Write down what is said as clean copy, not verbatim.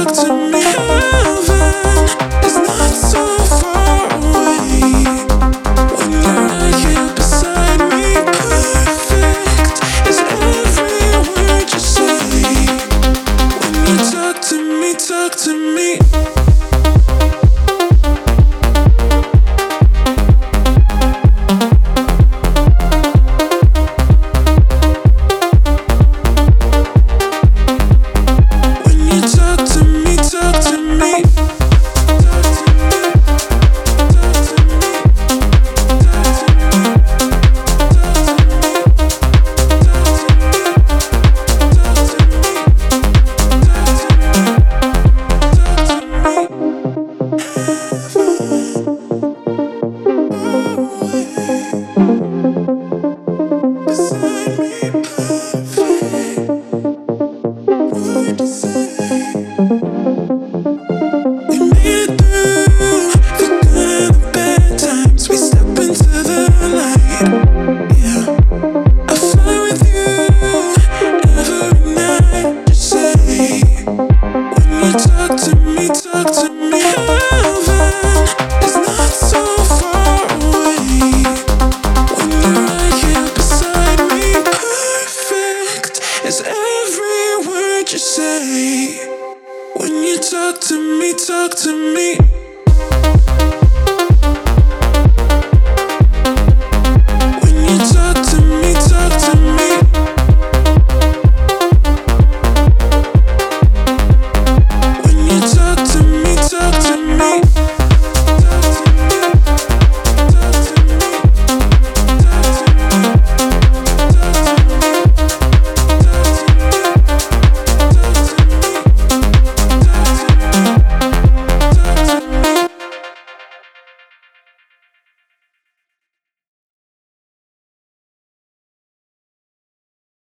talk to me. Heaven is not so far away. When you're right here beside me, perfect is every word you say. When you talk to me, talk to me. Is every word you say. When you talk to me, talk to me.